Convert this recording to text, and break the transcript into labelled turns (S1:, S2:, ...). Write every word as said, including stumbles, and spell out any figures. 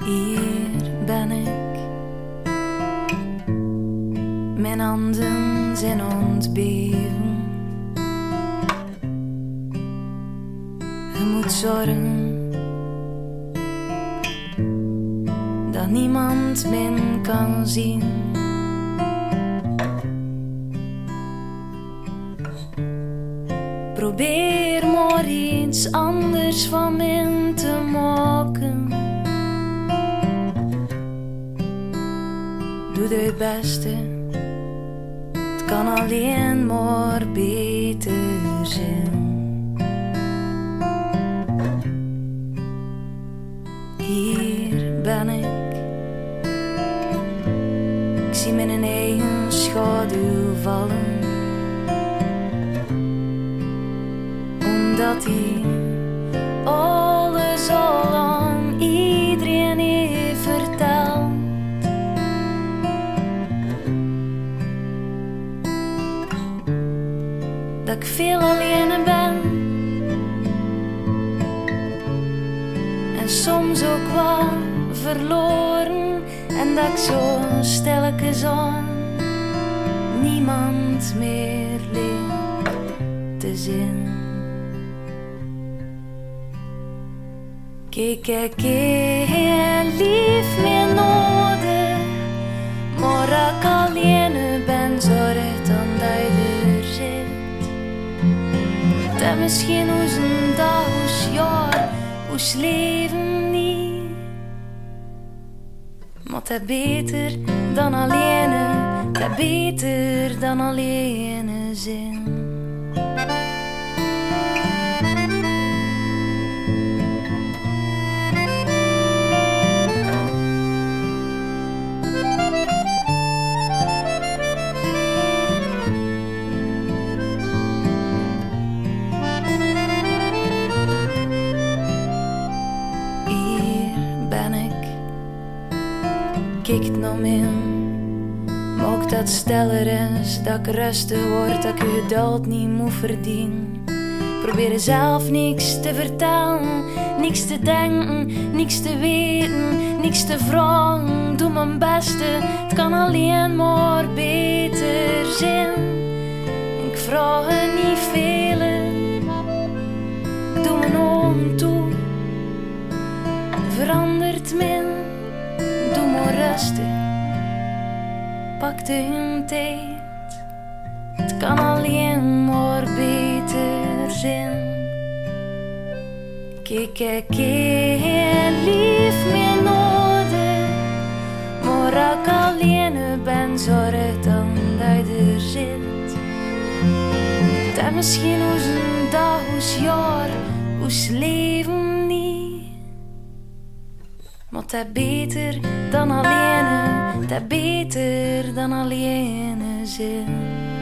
S1: Hier ben ik. Mijn handen zijn ontbeven. Je moet zorgen dat niemand min kan zien. Probeer maar iets anders van mij te maken. Doe het beste, het kan alleen maar beter zijn. Hier ben ik. Ik zie mijn eigen schaduw vallen. Omdat hij alles al aan iedereen heeft verteld. Dat ik veel alleen ben. En soms ook wel verloren. En dat ik zo stilletjes aan niemand meer leert te zien. Kijk, kijk, kijk, lief meer nodig. Maar ik alleen ben, zorg dan dat je er zit. Dat misschien hoe een dag, hoe jaar, hoe leven niet. Maar dat beter dan alleen, dat beter dan alleen zijn. Kijk naar mij, maak dat steller is, dat ik rustig word, dat ik je geduld niet moet verdienen. Probeer zelf niks te vertellen, niks te denken, niks te weten, niks te vragen. Doe mijn beste, het kan alleen maar beter zijn. Ik vraag er niet veel, doe mijn ogen toe, verandert mij. Doe maar rustig, pak de tijd. Het kan alleen maar beter zijn. Kijk, kijk, kijk, lief meer nodig. Maar ik alleen ben, zorg dan dat je er zit. Dat misschien hoe een dag, hoe jaar, hoe leven niet. Maar dat beter dan alleen, dat beter dan alleen zijn.